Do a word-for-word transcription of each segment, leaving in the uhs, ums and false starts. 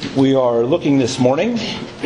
We are looking this morning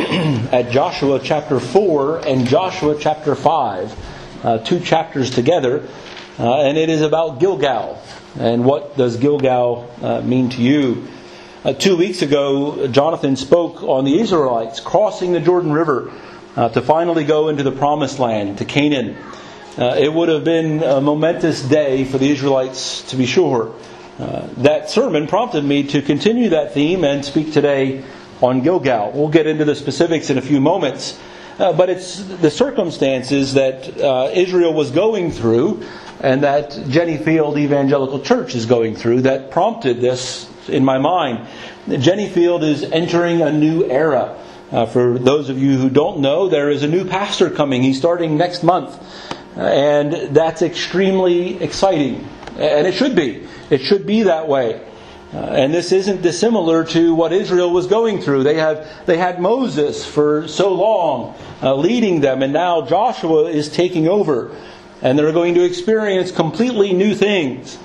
at Joshua chapter four and Joshua chapter five, uh, two chapters together, uh, and it is about Gilgal. And what does Gilgal uh, mean to you? Uh, two weeks ago, Jonathan spoke on the Israelites crossing the Jordan River uh, to finally go into the Promised Land, to Canaan. Uh, it would have been a momentous day for the Israelites, to be sure. Uh, that sermon prompted me to continue that theme and speak today on Gilgal. We'll get into the specifics in a few moments. Uh, but it's the circumstances that uh, Israel was going through and that Jenny Field Evangelical Church is going through that prompted this in my mind. Jenny Field is entering a new era. Uh, for those of you who don't know, there is a new pastor coming. He's starting next month. Uh, and that's extremely exciting. And it should be. It should be that way. Uh, and this isn't dissimilar to what Israel was going through. They have they had Moses for so long uh, leading them, and now Joshua is taking over. And they're going to experience completely new things.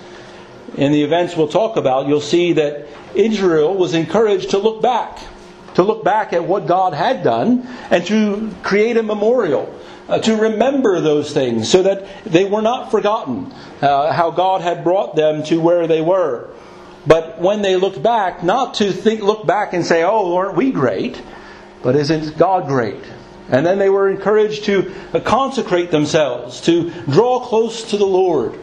In the events we'll talk about, you'll see that Israel was encouraged to look back. To look back at what God had done and to create a memorial. Uh, to remember those things so that they were not forgotten, uh, how God had brought them to where they were. But when they looked back, not to think, look back and say, oh, aren't we great? But isn't God great? And then they were encouraged to uh, consecrate themselves, to draw close to the Lord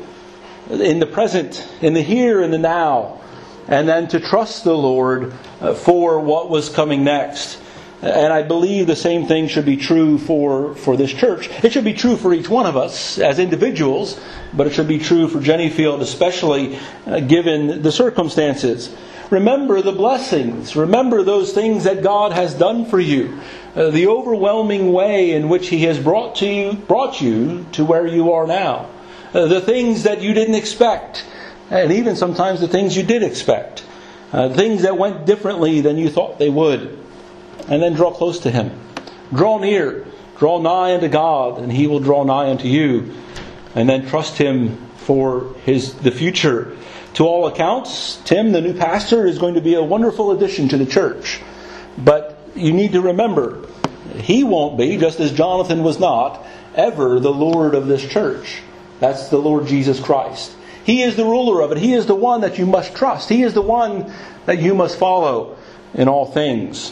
in the present, in the here and the now, and then to trust the Lord uh, for what was coming next. And I believe the same thing should be true for, for this church. It should be true for each one of us as individuals, but it should be true for Jenny Field, especially uh, given the circumstances. Remember the blessings. Remember those things that God has done for you. Uh, the overwhelming way in which He has brought to you, brought you to where you are now. Uh, the things that you didn't expect, and even sometimes the things you did expect. Uh, things that went differently than you thought they would. And then draw close to Him. Draw near. Draw nigh unto God, and He will draw nigh unto you. And then trust Him for his the future. To all accounts, Tim, the new pastor, is going to be a wonderful addition to the church. But you need to remember, he won't be, just as Jonathan was not, ever the Lord of this church. That's the Lord Jesus Christ. He is the ruler of it. He is the one that you must trust. He is the one that you must follow in all things.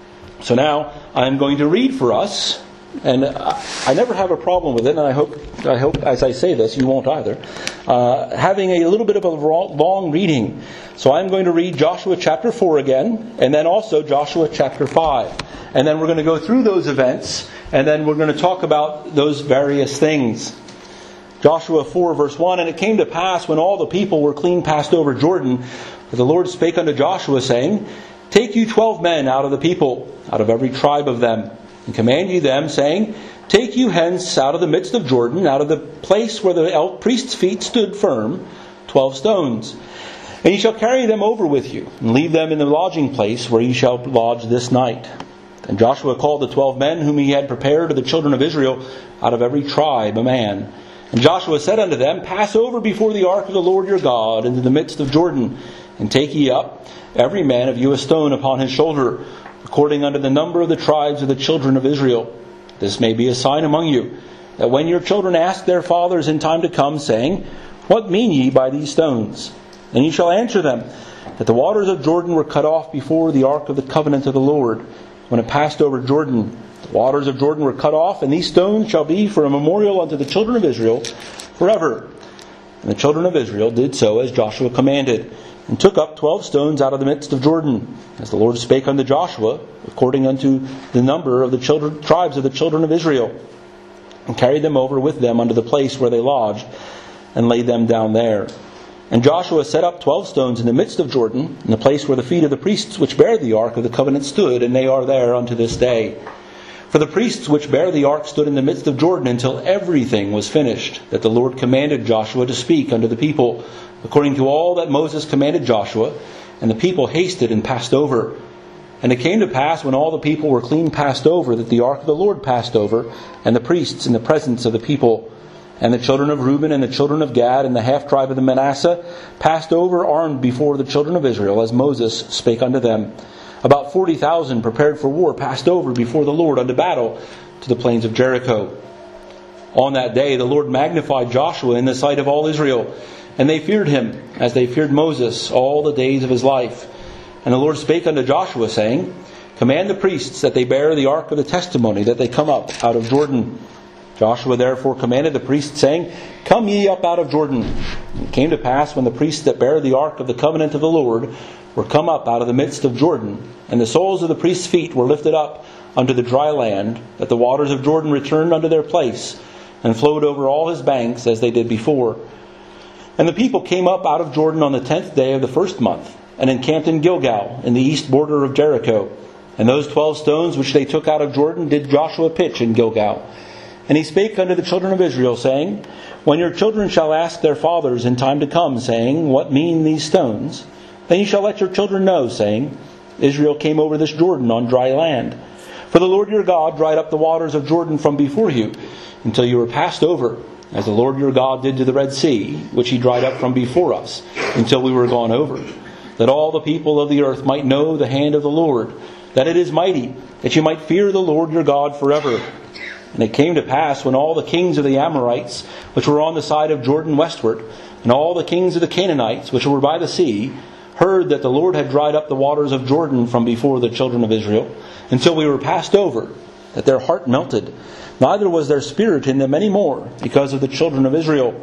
So now I'm going to read for us, and I never have a problem with it, and I hope, I hope as I say this, you won't either, uh, having a little bit of a long reading. So I'm going to read Joshua chapter four again, and then also Joshua chapter five. And then we're going to go through those events, and then we're going to talk about those various things. Joshua four verse one, And it came to pass when all the people were clean passed over Jordan, that the Lord spake unto Joshua, saying, Take you twelve men out of the people, out of every tribe of them, and command ye them, saying, Take you hence out of the midst of Jordan, out of the place where the priest's feet stood firm, twelve stones. And ye shall carry them over with you, and leave them in the lodging place where ye shall lodge this night. And Joshua called the twelve men whom he had prepared of the children of Israel, out of every tribe a man. And Joshua said unto them, Pass over before the ark of the Lord your God into the midst of Jordan, and take ye up every man of you a stone upon his shoulder, according unto the number of the tribes of the children of Israel. This may be a sign among you, that when your children ask their fathers in time to come, saying, What mean ye by these stones? And ye shall answer them, that the waters of Jordan were cut off before the ark of the covenant of the Lord. When it passed over Jordan, the waters of Jordan were cut off, and these stones shall be for a memorial unto the children of Israel forever. And the children of Israel did so as Joshua commanded, and took up twelve stones out of the midst of Jordan, as the Lord spake unto Joshua, according unto the number of the children, tribes of the children of Israel, and carried them over with them unto the place where they lodged, and laid them down there. And Joshua set up twelve stones in the midst of Jordan, in the place where the feet of the priests which bare the ark of the covenant stood, and they are there unto this day. For the priests which bare the ark stood in the midst of Jordan until everything was finished, that the Lord commanded Joshua to speak unto the people, according to all that Moses commanded Joshua. And the people hasted and passed over. And it came to pass, when all the people were clean passed over, that the ark of the Lord passed over, and the priests in the presence of the people. And the children of Reuben and the children of Gad and the half tribe of the Manasseh passed over armed before the children of Israel, as Moses spake unto them. about forty thousand prepared for war passed over before the Lord unto battle to the plains of Jericho. On that day the Lord magnified Joshua in the sight of all Israel, and they feared him, as they feared Moses, all the days of his life. And the Lord spake unto Joshua, saying, Command the priests that they bear the ark of the testimony, that they come up out of Jordan. Joshua therefore commanded the priests, saying, Come ye up out of Jordan. And it came to pass, when the priests that bare the ark of the covenant of the Lord were come up out of the midst of Jordan, and the soles of the priests' feet were lifted up unto the dry land, that the waters of Jordan returned unto their place, and flowed over all his banks as they did before. And the people came up out of Jordan on the tenth day of the first month, and encamped in Gilgal, in the east border of Jericho. And those twelve stones which they took out of Jordan did Joshua pitch in Gilgal. And he spake unto the children of Israel, saying, When your children shall ask their fathers in time to come, saying, What mean these stones? Then you shall let your children know, saying, Israel came over this Jordan on dry land. For the Lord your God dried up the waters of Jordan from before you, until you were passed over, as the Lord your God did to the Red Sea, which he dried up from before us, until we were gone over. That all the people of the earth might know the hand of the Lord, that it is mighty, that you might fear the Lord your God forever. And it came to pass, when all the kings of the Amorites, which were on the side of Jordan westward, and all the kings of the Canaanites, which were by the sea, heard that the Lord had dried up the waters of Jordan from before the children of Israel, until we were passed over, that their heart melted. Neither was there spirit in them any more, because of the children of Israel.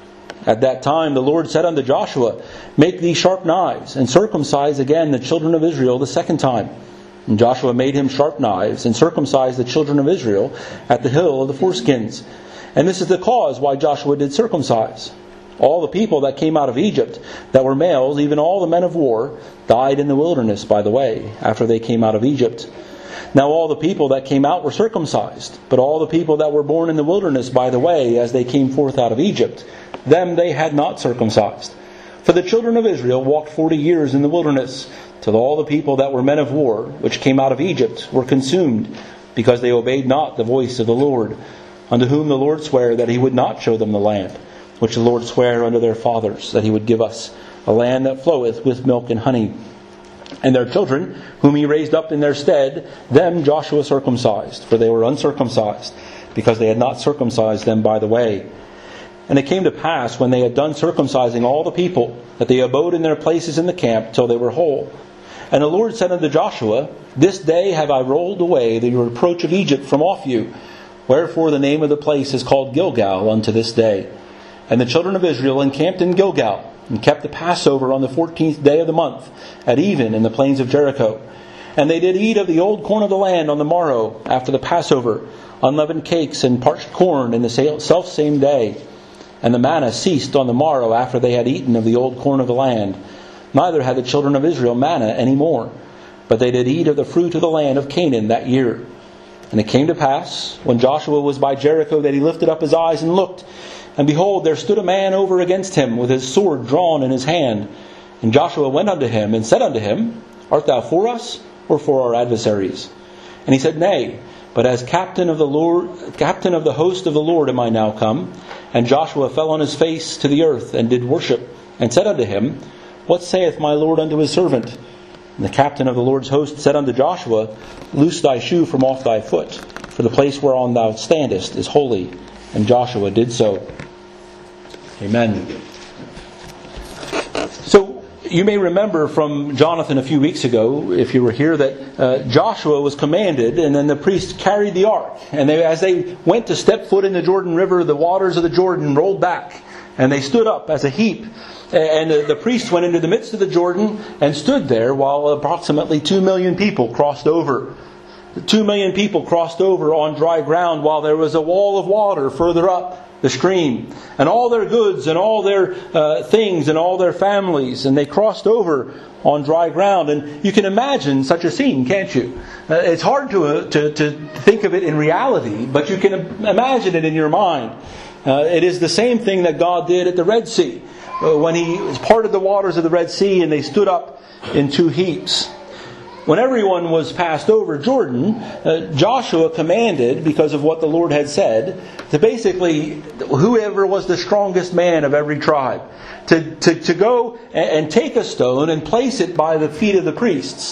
At that time the Lord said unto Joshua, Make thee sharp knives, and circumcise again the children of Israel the second time. And Joshua made him sharp knives, and circumcised the children of Israel at the hill of the foreskins. And this is the cause why Joshua did circumcise. All the people that came out of Egypt, that were males, even all the men of war, died in the wilderness by the way, after they came out of Egypt. Now all the people that came out were circumcised, but all the people that were born in the wilderness by the way, as they came forth out of Egypt, them they had not circumcised. For the children of Israel walked forty years in the wilderness, till all the people that were men of war, which came out of Egypt, were consumed, because they obeyed not the voice of the Lord, unto whom the Lord sware that he would not show them the land, which the Lord sware unto their fathers, that he would give us, a land that floweth with milk and honey. And their children, whom he raised up in their stead, them Joshua circumcised, for they were uncircumcised, because they had not circumcised them by the way. And it came to pass, when they had done circumcising all the people, that they abode in their places in the camp till they were whole. And the Lord said unto Joshua, This day have I rolled away the reproach of Egypt from off you. Wherefore the name of the place is called Gilgal unto this day. And the children of Israel encamped in Gilgal, and kept the Passover on the fourteenth day of the month, at even in the plains of Jericho. And they did eat of the old corn of the land on the morrow, after the Passover, unleavened cakes and parched corn in the selfsame day. And the manna ceased on the morrow, after they had eaten of the old corn of the land. Neither had the children of Israel manna any more, but they did eat of the fruit of the land of Canaan that year. And it came to pass, when Joshua was by Jericho, that he lifted up his eyes and looked, and behold, there stood a man over against him, with his sword drawn in his hand. And Joshua went unto him, and said unto him, Art thou for us, or for our adversaries? And he said, Nay, but as captain of the Lord, captain of the host of the Lord am I now come. And Joshua fell on his face to the earth, and did worship, and said unto him, What saith my Lord unto his servant? And the captain of the Lord's host said unto Joshua, Loose thy shoe from off thy foot, for the place whereon thou standest is holy. And Joshua did so. Amen. So, you may remember from Jonathan a few weeks ago, if you were here, that uh, Joshua was commanded, and then the priests carried the ark. And they, as they went to step foot in the Jordan River, the waters of the Jordan rolled back, and they stood up as a heap. And the, the priests went into the midst of the Jordan and stood there while approximately two million people crossed over. Two million people crossed over on dry ground while there was a wall of water further up the stream. And all their goods and all their uh, things and all their families. And they crossed over on dry ground. And you can imagine such a scene, can't you? Uh, it's hard to, uh, to, to think of it in reality, but you can imagine it in your mind. Uh, it is the same thing that God did at the Red Sea. Uh, when He parted the waters of the Red Sea and they stood up in two heaps. When everyone was passed over Jordan, uh, Joshua commanded, because of what the Lord had said, to basically, whoever was the strongest man of every tribe, to, to, to go and, and take a stone and place it by the feet of the priests.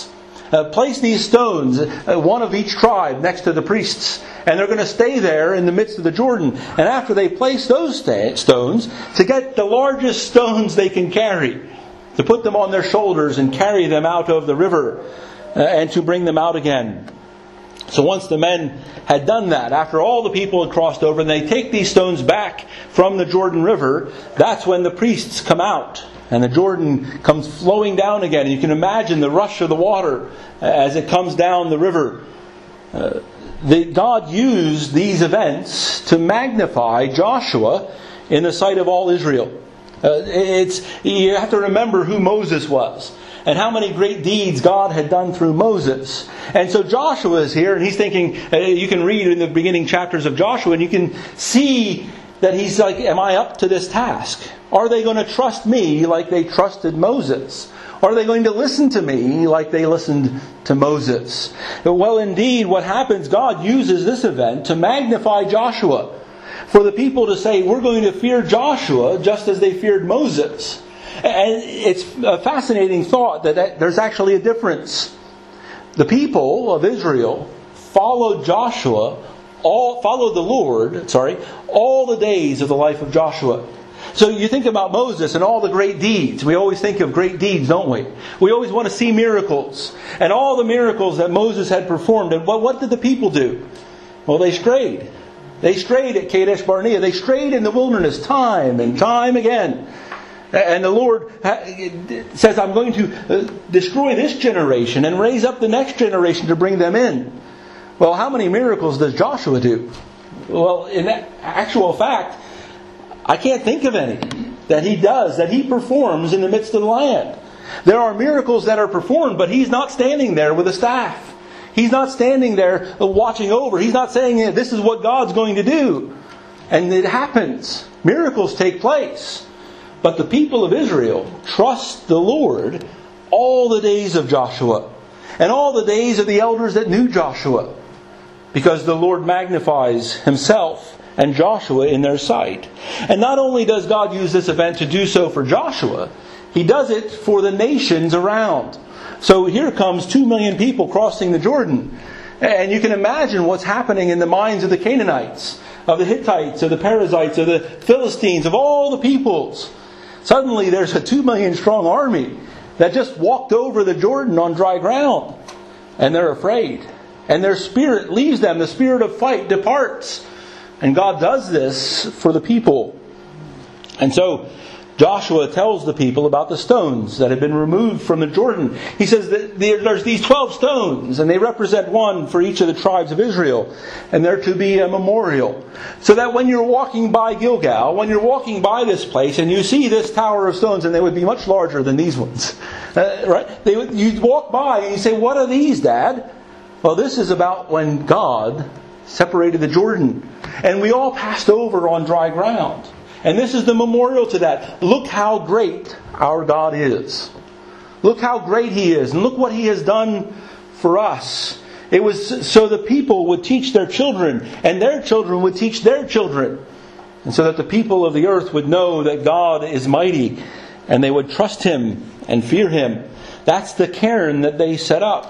Uh, place these stones, uh, one of each tribe, next to the priests. And they're going to stay there in the midst of the Jordan. And after they place those sta- stones, to get the largest stones they can carry, to put them on their shoulders and carry them out of the river, uh, and to bring them out again. So once the men had done that, after all the people had crossed over, and they take these stones back from the Jordan River, that's when the priests come out. And the Jordan comes flowing down again. And you can imagine the rush of the water as it comes down the river. Uh, the, God used these events to magnify Joshua in the sight of all Israel. Uh, it's you have to remember who Moses was and how many great deeds God had done through Moses. And so Joshua is here, and he's thinking, uh, you can read in the beginning chapters of Joshua, and you can see that he's like, am I up to this task? Are they going to trust me like they trusted Moses? Are they going to listen to me like they listened to Moses? Well, indeed, what happens, God uses this event to magnify Joshua. For the people to say, we're going to fear Joshua just as they feared Moses. And it's a fascinating thought that there's actually a difference. The people of Israel followed Joshua, all followed the Lord, sorry, all the days of the life of Joshua. So you think about Moses and all the great deeds. We always think of great deeds, don't we? We always want to see miracles. And all the miracles that Moses had performed. And what, what did the people do? Well, they strayed. They strayed at Kadesh Barnea. They strayed in the wilderness time and time again. And the Lord says, I'm going to destroy this generation and raise up the next generation to bring them in. Well, how many miracles does Joshua do? Well, in actual fact, I can't think of any that he does, that he performs in the midst of the land. There are miracles that are performed, but he's not standing there with a staff. He's not standing there watching over. He's not saying, this is what God's going to do. And it happens. Miracles take place. But the people of Israel trust the Lord all the days of Joshua and all the days of the elders that knew Joshua, because the Lord magnifies Himself and Joshua in their sight. And not only does God use this event to do so for Joshua, He does it for the nations around. So here comes two million people crossing the Jordan. And you can imagine what's happening in the minds of the Canaanites, of the Hittites, of the Perizzites, of the Philistines, of all the peoples. Suddenly there's a two million strong army that just walked over the Jordan on dry ground. And they're afraid. And their spirit leaves them. The spirit of fight departs. And God does this for the people. And so Joshua tells the people about the stones that have been removed from the Jordan. He says that there's these twelve stones, and they represent one for each of the tribes of Israel. And they're to be a memorial. So that when you're walking by Gilgal, when you're walking by this place, and you see this tower of stones, and they would be much larger than these ones. Uh, right? They would, you'd walk by and you say, what are these, Dad? Well, this is about when God separated the Jordan. And we all passed over on dry ground. And this is the memorial to that. Look how great our God is. Look how great He is. And look what He has done for us. It was so the people would teach their children, and their children would teach their children. And so that the people of the earth would know that God is mighty, and they would trust Him and fear Him. That's the cairn that they set up.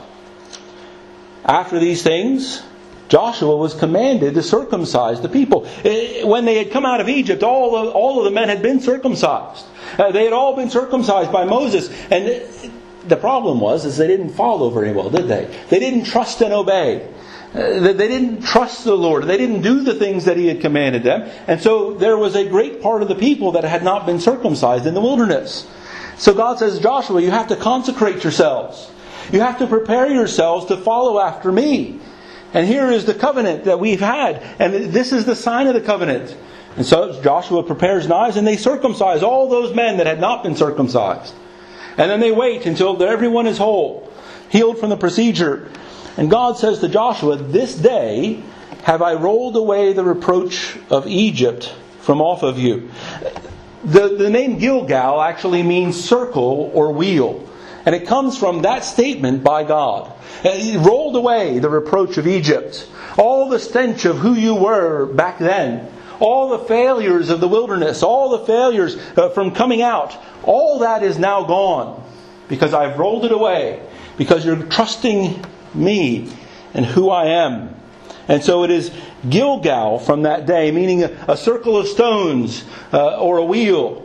After these things, Joshua was commanded to circumcise the people. When they had come out of Egypt, all of, all of the men had been circumcised. Uh, they had all been circumcised by Moses. And the problem was is they didn't follow very well, did they? They didn't trust and obey. Uh, they didn't trust the Lord. They didn't do the things that He had commanded them. And so there was a great part of the people that had not been circumcised in the wilderness. So God says, Joshua, you have to consecrate yourselves. You have to prepare yourselves to follow after me. And here is the covenant that we've had. And this is the sign of the covenant. And so Joshua prepares knives, and they circumcise all those men that had not been circumcised. And then they wait until everyone is whole, healed from the procedure. And God says to Joshua, this day have I rolled away the reproach of Egypt from off of you. The, the name Gilgal actually means circle or wheel. And it comes from that statement by God. He rolled away the reproach of Egypt. All the stench of who you were back then. All the failures of the wilderness. All the failures from coming out. All that is now gone. Because I've rolled it away. because you're trusting me and who I am. And so it is Gilgal from that day, meaning a, a circle of stones uh, or a wheel.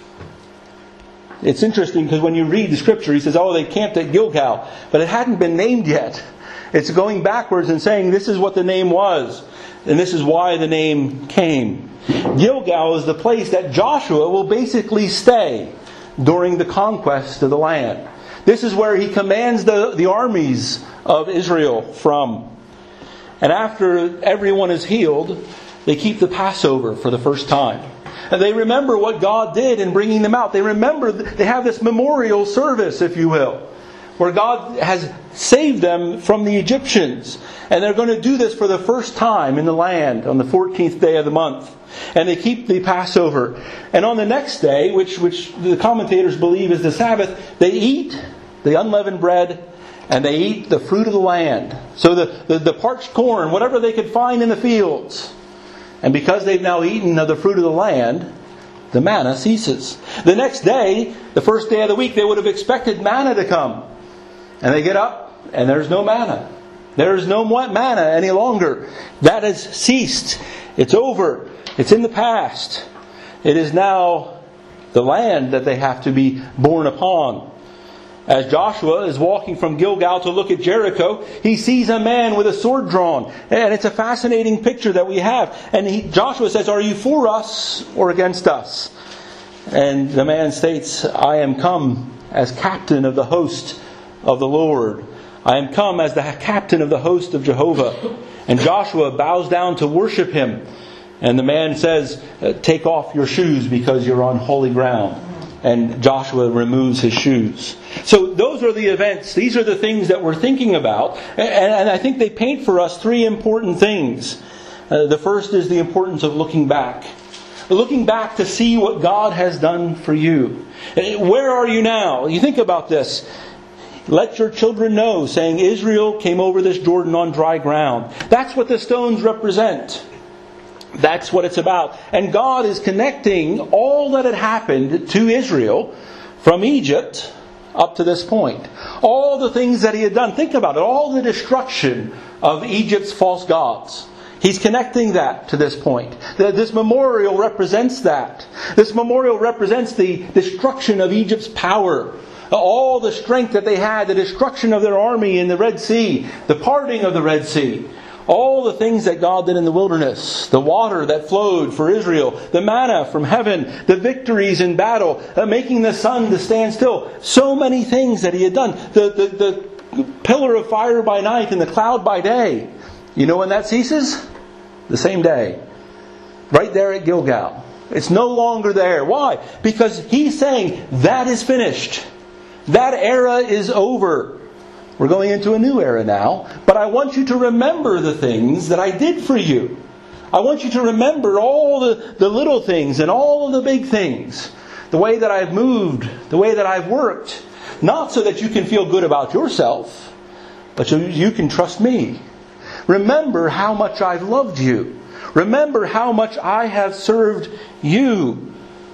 It's interesting because when you read the scripture, he says, oh, they camped at Gilgal. But it hadn't been named yet. It's going backwards and saying this is what the name was. And this is why the name came. Gilgal is the place that Joshua will basically stay during the conquest of the land. This is where he commands the, the armies of Israel from. And after everyone is healed, they keep the Passover for the first time. And they remember what God did in bringing them out. They remember, they have this memorial service, if you will, where God has saved them from the Egyptians. And they're going to do this for the first time in the land on the fourteenth day of the month. And they keep the Passover. And on the next day, which, which the commentators believe is the Sabbath, they eat the unleavened bread and they eat the fruit of the land. So the, the, the parched corn, whatever they could find in the fields. And because they've now eaten of the fruit of the land, the manna ceases. The next day, the first day of the week, they would have expected manna to come. And they get up, and there's no manna. There's no manna any longer. That has ceased. It's over. It's in the past. It is now the land that they have to be born upon. As Joshua is walking from Gilgal to look at Jericho, he sees a man with a sword drawn. And it's a fascinating picture that we have. And he, Joshua says, are you for us or against us? And the man states, I am come as captain of the host of the Lord. I am come as the captain of the host of Jehovah. And Joshua bows down to worship him. And the man says, take off your shoes because you're on holy ground. And Joshua removes his shoes. So those are the events. These are the things that we're thinking about. And I think they paint for us three important things. Uh, the first is the importance of looking back. Looking back to see what God has done for you. Where are you now? You think about this. Let your children know, saying Israel came over this Jordan on dry ground. That's what the stones represent. That's what it's about. And God is connecting all that had happened to Israel from Egypt up to this point. All the things that He had done. Think about it. All the destruction of Egypt's false gods. He's connecting that to this point. This memorial represents that. This memorial represents the destruction of Egypt's power. All the strength that they had. The destruction of their army in the Red Sea. The parting of the Red Sea. All the things that God did in the wilderness. The water that flowed for Israel. The manna from heaven. The victories in battle. Uh, making the sun to stand still. So many things that He had done. The, the, the pillar of fire by night and the cloud by day. You know when that ceases? The same day. Right there at Gilgal. It's no longer there. Why? Because He's saying that is finished. That era is over. We're going into a new era now. But I want you to remember the things that I did for you. I want you to remember all the, the little things and all of the big things. The way that I've moved. The way that I've worked. Not so that you can feel good about yourself. But so you can trust me. Remember how much I've loved you. Remember how much I have served you.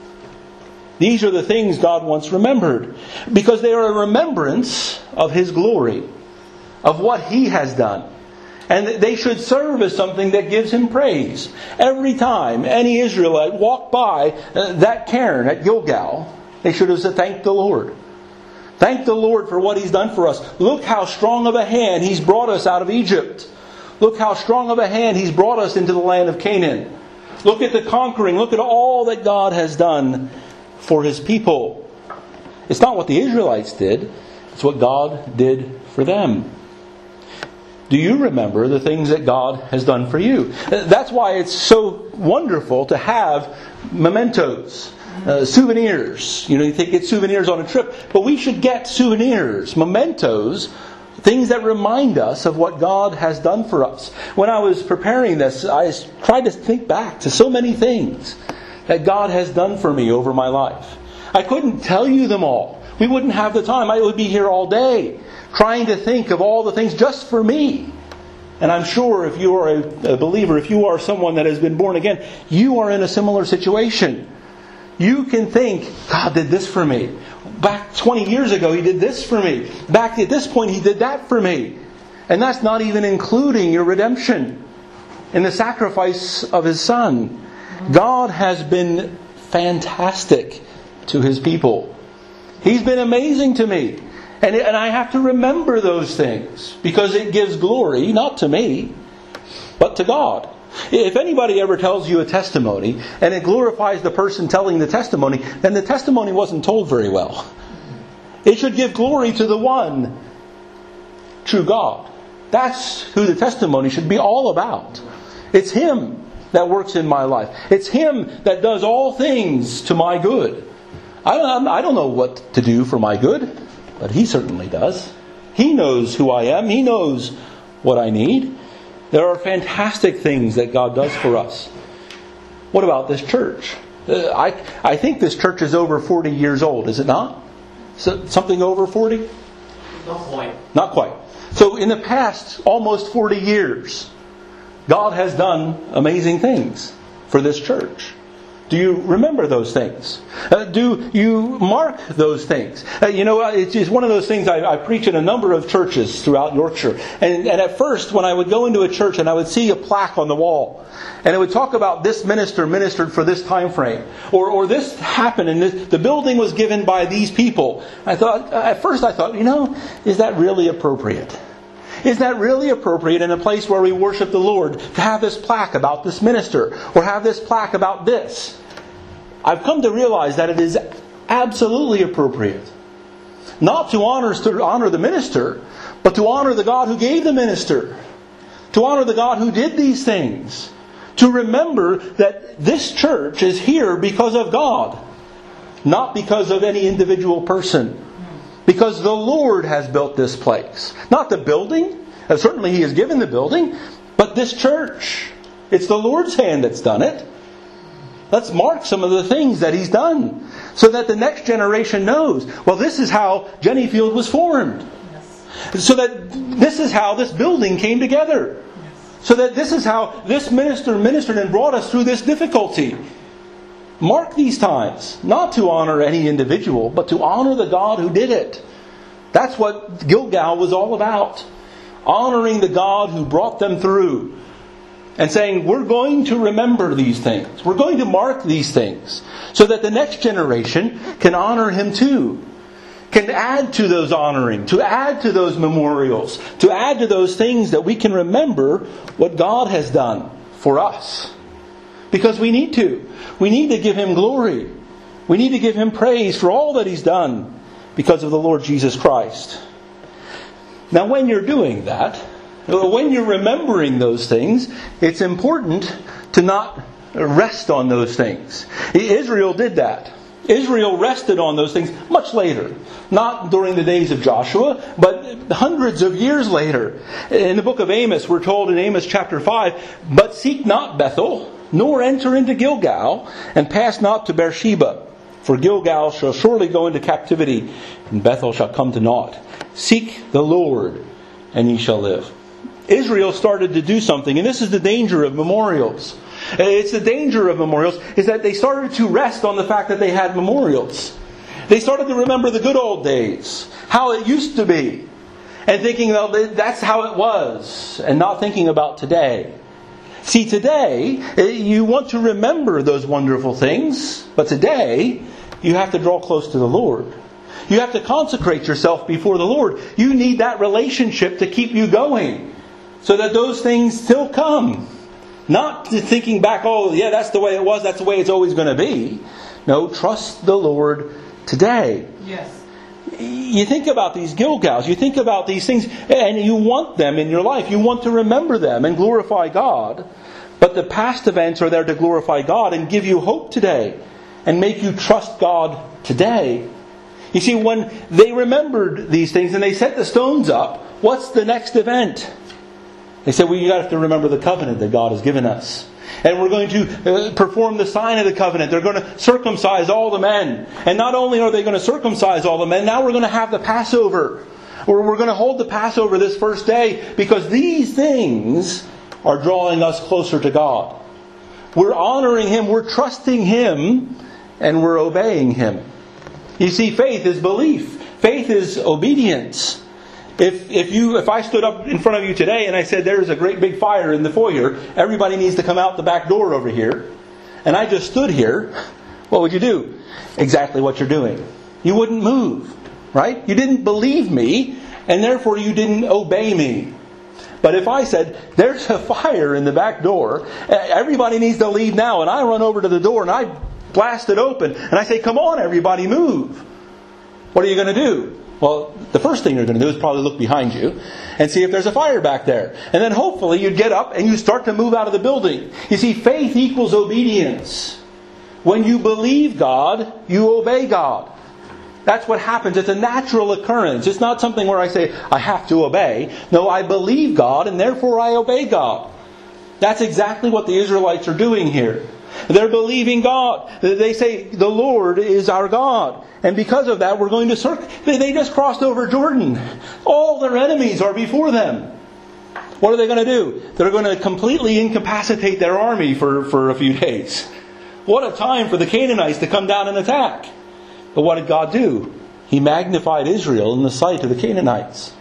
These are the things God wants remembered. Because they are a remembrance of His glory. Of what He has done. And they should serve as something that gives Him praise. Every time any Israelite walked by that cairn at Gilgal, they should have said, thank the Lord. Thank the Lord for what He's done for us. Look how strong of a hand He's brought us out of Egypt. Look how strong of a hand He's brought us into the land of Canaan. Look at the conquering. Look at all that God has done for His people. It's not what the Israelites did. It's what God did for them. Do you remember the things that God has done for you? That's why it's so wonderful to have mementos, uh, souvenirs. You know, you think get souvenirs on a trip, but we should get souvenirs, mementos, things that remind us of what God has done for us. When I was preparing this, I tried to think back to so many things that God has done for me over my life. I couldn't tell you them all. We wouldn't have the time. I would be here all day trying to think of all the things just for me. And I'm sure if you are a, a believer, if you are someone that has been born again, you are in a similar situation. You can think, God did this for me. back twenty years ago He did this for me. Back at this point He did that for me. And that's not even including your redemption in the sacrifice of His Son. God has been fantastic to His people. He's been amazing to me. And, and I have to remember those things because it gives glory, not to me, but to God. If anybody ever tells you a testimony and it glorifies the person telling the testimony, then the testimony wasn't told very well. It should give glory to the one true God. That's who the testimony should be all about. It's Him that works in my life. It's Him that does all things to my good. I don't, I don't know what to do for my good, but He certainly does. He knows who I am. He knows what I need. There are fantastic things that God does for us. What about this church? Uh, I, I think this church is over forty years old, is it not? So, something over forty? Not quite. Not quite. So in the past almost forty years, God has done amazing things for this church. Do you remember those things? Uh, do you mark those things? Uh, you know, it's just one of those things I, I preach in a number of churches throughout Yorkshire. And, and at first, when I would go into a church and I would see a plaque on the wall, and it would talk about this minister ministered for this time frame, or or this happened, and this, the building was given by these people. I thought at first I thought, you know, is that really appropriate? Is that really appropriate in a place where we worship the Lord to have this plaque about this minister or have this plaque about this? I've come to realize that it is absolutely appropriate. Not to honor, to honor the minister, but to honor the God who gave the minister. To honor the God who did these things. To remember that this church is here because of God. Not because of any individual person. Because the Lord has built this place. Not the building. Certainly He has given the building. But this church. It's the Lord's hand that's done it. Let's mark some of the things that He's done. So that the next generation knows. Well, this is how Jennyfield was formed. Yes. So that this is how this building came together. Yes. So that this is how this minister ministered and brought us through this difficulty. Mark these times, not to honor any individual, but to honor the God who did it. That's what Gilgal was all about. Honoring the God who brought them through. And saying, we're going to remember these things. We're going to mark these things. So that the next generation can honor Him too. Can add to those honoring. To add to those memorials. To add to those things that we can remember what God has done for us. Because we need to. We need to give Him glory. We need to give Him praise for all that He's done because of the Lord Jesus Christ. Now when you're doing that, when you're remembering those things, it's important to not rest on those things. Israel did that. Israel rested on those things much later. Not during the days of Joshua, but hundreds of years later. In the book of Amos, we're told in Amos chapter five, but seek not Bethel, nor enter into Gilgal, and pass not to Beersheba. For Gilgal shall surely go into captivity, and Bethel shall come to naught. Seek the Lord, and ye shall live. Israel started to do something, and this is the danger of memorials. It's the danger of memorials, is that they started to rest on the fact that they had memorials. They started to remember the good old days, how it used to be, and thinking, well, that's how it was, and not thinking about today. See, today, you want to remember those wonderful things, but today, you have to draw close to the Lord. You have to consecrate yourself before the Lord. You need that relationship to keep you going, so that those things still come. Not thinking back, oh, yeah, that's the way it was, that's the way it's always going to be. No, trust the Lord today. Yes. You think about these Gilgals, you think about these things, and you want them in your life. You want to remember them and glorify God. But the past events are there to glorify God and give you hope today and make you trust God today. You see, when they remembered these things and they set the stones up, what's the next event? They said, well, you have to remember the covenant that God has given us. And we're going to uh, perform the sign of the covenant. They're going to circumcise all the men. And not only are they going to circumcise all the men, now we're going to have the Passover. Or we're going to hold the Passover this first day, because these things are drawing us closer to God. We're honoring Him, we're trusting Him, and we're obeying Him. You see, faith is belief. Faith is obedience. If if you if I stood up in front of you today and I said there's a great big fire in the foyer, everybody needs to come out the back door over here, and I just stood here, what would you do? Exactly what you're doing. You wouldn't move, right? You didn't believe me, and therefore you didn't obey me. But if I said, there's a fire in the back door, everybody needs to leave now, and I run over to the door and I blast it open, and I say, come on everybody, move. What are you going to do? Well, the first thing you're going to do is probably look behind you and see if there's a fire back there. And then hopefully you'd get up and you start to move out of the building. You see, faith equals obedience. When you believe God, you obey God. That's what happens. It's a natural occurrence. It's not something where I say, I have to obey. No, I believe God and therefore I obey God. That's exactly what the Israelites are doing here. They're believing God. They say, the Lord is our God. And because of that, we're going to circle. They just crossed over Jordan. All their enemies are before them. What are they going to do? They're going to completely incapacitate their army for, for a few days. What a time for the Canaanites to come down and attack. But what did God do? He magnified Israel in the sight of the Canaanites.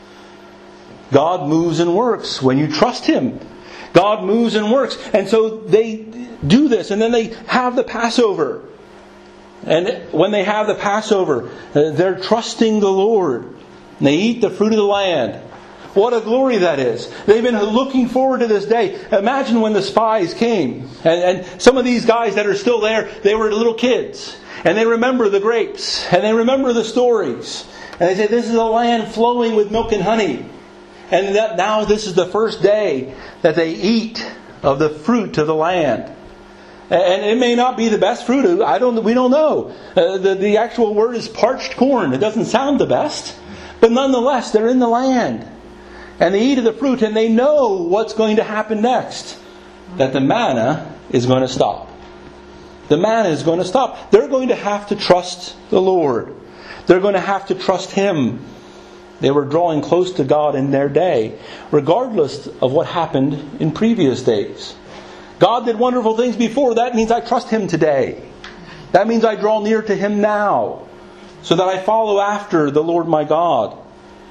God moves and works when you trust Him. God moves and works. And so they do this, and then they have the Passover. And when they have the Passover, they're trusting the Lord. And they eat the fruit of the land. What a glory that is. They've been looking forward to this day. Imagine when the spies came. And, and some of these guys that are still there, they were little kids. And they remember the grapes. And they remember the stories. And they say, this is a land flowing with milk and honey. And that now this is the first day that they eat of the fruit of the land. And it may not be the best fruit. I don't. We don't know. Uh, the, the actual word is parched corn. It doesn't sound the best. But nonetheless, they're in the land. And they eat of the fruit and they know what's going to happen next. That the manna is going to stop. The manna is going to stop. They're going to have to trust the Lord. They're going to have to trust Him. They were drawing close to God in their day, regardless of what happened in previous days. God did wonderful things before. That means I trust Him today. That means I draw near to Him now, so that I follow after the Lord my God.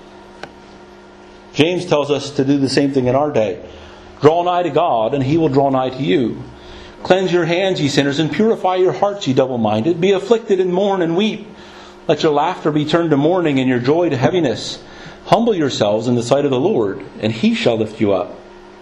James tells us to do the same thing in our day. Draw nigh to God, and He will draw nigh to you. Cleanse your hands, ye sinners, and purify your hearts, ye double-minded. Be afflicted and mourn and weep. Let your laughter be turned to mourning and your joy to heaviness. Humble yourselves in the sight of the Lord, and He shall lift you up.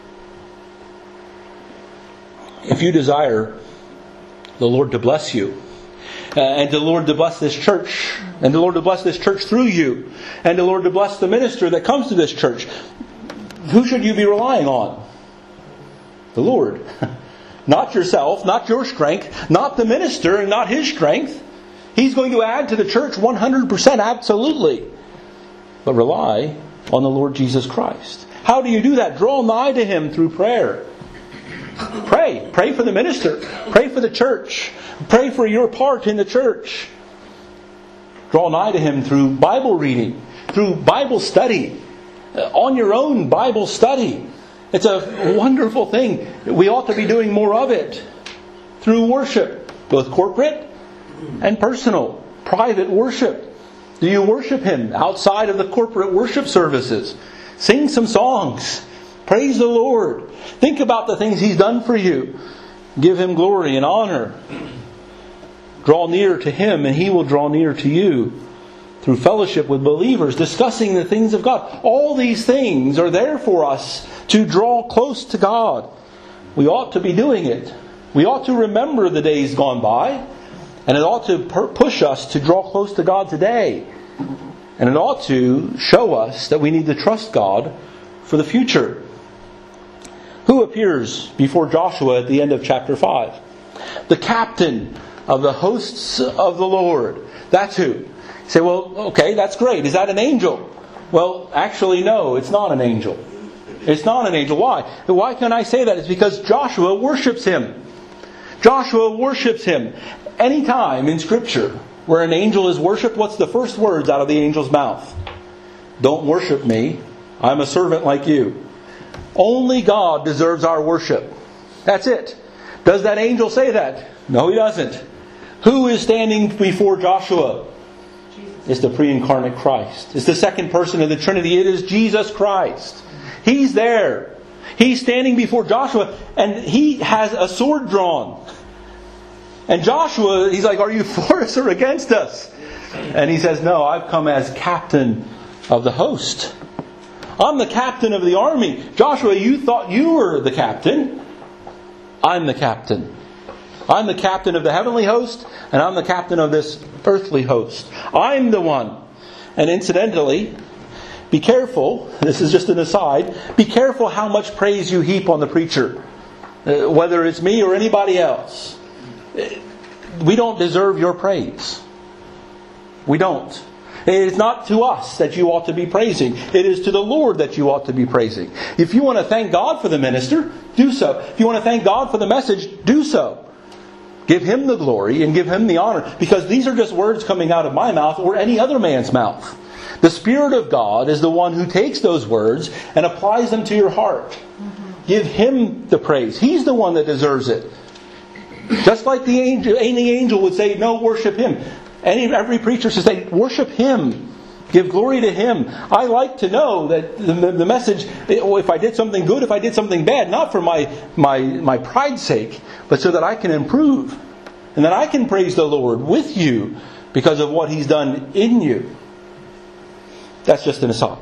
If you desire the Lord to bless you, uh, and the Lord to bless this church, and the Lord to bless this church through you, and the Lord to bless the minister that comes to this church, who should you be relying on? The Lord. Not yourself, not your strength, not the minister, and not his strength. He's going to add to the church one hundred percent, absolutely. But rely on the Lord Jesus Christ. How do you do that? Draw nigh to Him through prayer. Pray. Pray for the minister. Pray for the church. Pray for your part in the church. Draw nigh to Him through Bible reading, through Bible study, on your own Bible study. It's a wonderful thing. We ought to be doing more of it. Through worship, both corporate and personal, private worship. Do you worship Him outside of the corporate worship services? Sing some songs. Praise the Lord. Think about the things He's done for you. Give Him glory and honor. Draw near to Him and He will draw near to you. Through fellowship with believers, discussing the things of God. All these things are there for us to draw close to God. We ought to be doing it. We ought to remember the days gone by. And it ought to push us to draw close to God today. And it ought to show us that we need to trust God for the future. Who appears before Joshua at the end of chapter five? The captain of the hosts of the Lord. That's who. You say, well, okay, that's great. Is that an angel? Well, actually, no, it's not an angel. It's not an angel. Why? Why can I say that? It's because Joshua worships him. Joshua worships him. Anytime in Scripture where an angel is worshipped, what's the first words out of the angel's mouth? Don't worship me. I'm a servant like you. Only God deserves our worship. That's it. Does that angel say that? No, he doesn't. Who is standing before Joshua? is the pre-incarnate Christ. It's the second person of the Trinity. It is Jesus Christ. He's there. He's standing before Joshua, and he has a sword drawn. And Joshua, he's like, are you for us or against us? And he says, no, I've come as captain of the host. I'm the captain of the army. Joshua, you thought you were the captain. I'm the captain. I'm the captain of the heavenly host, and I'm the captain of this earthly host. I'm the one. And incidentally, be careful, this is just an aside, be careful how much praise you heap on the preacher. Uh, whether it's me or anybody else. We don't deserve your praise. We don't. It is not to us that you ought to be praising. It is to the Lord that you ought to be praising. If you want to thank God for the minister, do so. If you want to thank God for the message, do so. Give Him the glory and give Him the honor. Because these are just words coming out of my mouth or any other man's mouth. The Spirit of God is the one who takes those words and applies them to your heart. Mm-hmm. Give Him the praise. He's the one that deserves it. Just like the angel, any angel would say, no, worship Him. Any, every preacher should say, worship Him. Give glory to Him. I like to know that the, the message, if I did something good, if I did something bad, not for my, my, my pride's sake, but so that I can improve. And that I can praise the Lord with you because of what He's done in you. That's just an aside.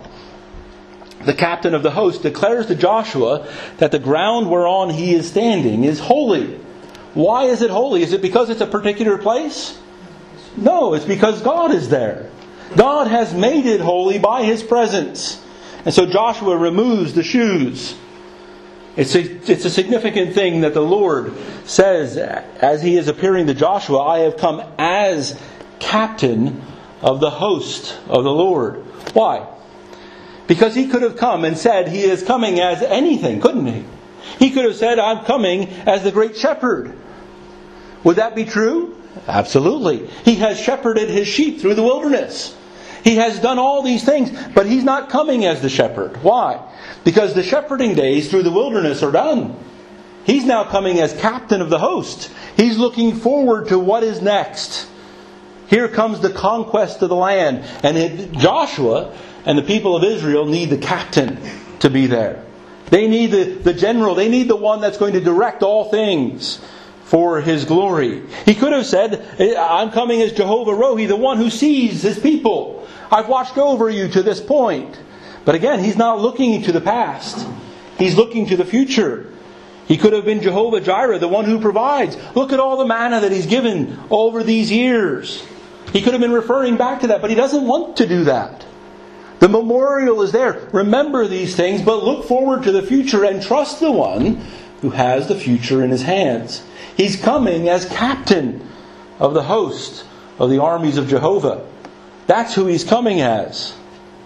The captain of the host declares to Joshua that the ground whereon he is standing is holy. Why is it holy? Is it because it's a particular place? No, it's because God is there. God has made it holy by His presence. And so Joshua removes the shoes. It's a, it's a significant thing that the Lord says as He is appearing to Joshua, I have come as captain of the host of the Lord. Why? Because He could have come and said He is coming as anything, couldn't He? He could have said, I'm coming as the great shepherd. Would that be true? Absolutely. He has shepherded His sheep through the wilderness. He has done all these things, but He's not coming as the shepherd. Why? Because the shepherding days through the wilderness are done. He's now coming as captain of the host. He's looking forward to what is next. Here comes the conquest of the land. And it, Joshua and the people of Israel need the captain to be there. They need the, the general. They need the one that's going to direct all things for His glory. He could have said, I'm coming as Jehovah Rohi, the one who sees His people. I've watched over you to this point. But again, He's not looking to the past. He's looking to the future. He could have been Jehovah Jireh, the one who provides. Look at all the manna that He's given over these years. He could have been referring back to that, but He doesn't want to do that. The memorial is there. Remember these things, but look forward to the future and trust the one who has the future in His hands. He's coming as captain of the host of the armies of Jehovah. That's who He's coming as.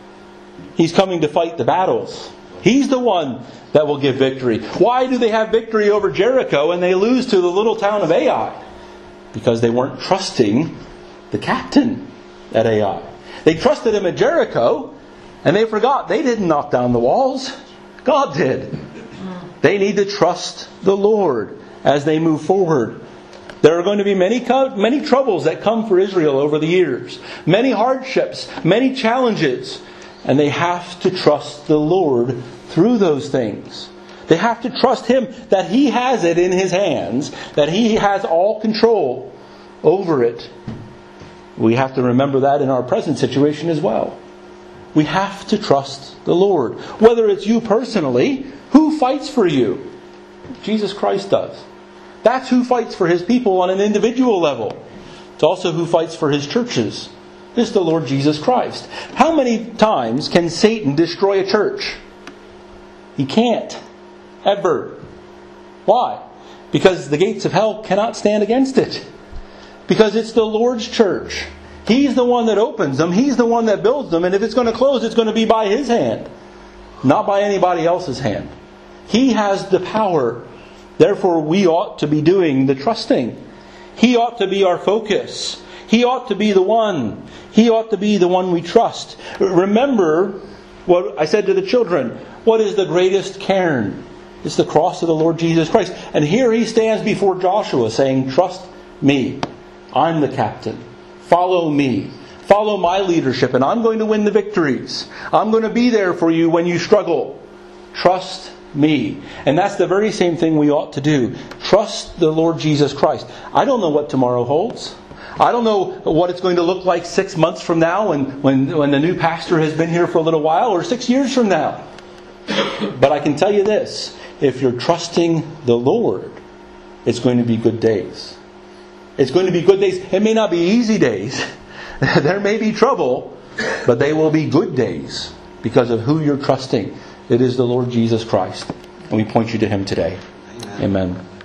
He's coming to fight the battles. He's the one that will give victory. Why do they have victory over Jericho and they lose to the little town of Ai? Because they weren't trusting the captain at Ai. They trusted him at Jericho, and they forgot they didn't knock down the walls. God did. They need to trust the Lord as they move forward. There are going to be many many troubles that come for Israel over the years. Many hardships, many challenges. And they have to trust the Lord through those things. They have to trust Him that He has it in His hands, that He has all control over it. We have to remember that in our present situation as well. We have to trust the Lord. Whether it's you personally, who fights for you? Jesus Christ does. That's who fights for His people on an individual level. It's also who fights for His churches. It's the Lord Jesus Christ. How many times can Satan destroy a church? He can't. Ever. Why? Because the gates of hell cannot stand against it. Because it's the Lord's church. He's the one that opens them. He's the one that builds them. And if it's going to close, it's going to be by His hand. Not by anybody else's hand. He has the power. Therefore, we ought to be doing the trusting. He ought to be our focus. He ought to be the one. He ought to be the one we trust. Remember what I said to the children. What is the greatest cairn? It's the cross of the Lord Jesus Christ. And here He stands before Joshua saying, trust me. I'm the captain. Follow me. follow my leadership and I'm going to win the victories. I'm going to be there for you when you struggle. Trust me. And that's the very same thing we ought to do. Trust the Lord Jesus Christ. I don't know what tomorrow holds. I don't know what it's going to look like six months from now when, when, when the new pastor has been here for a little while, or six years from now. But I can tell you this, if you're trusting the Lord, it's going to be good days. It's going to be good days. It may not be easy days. There may be trouble, but they will be good days because of who you're trusting. It is the Lord Jesus Christ. And we point you to Him today. Amen. Amen.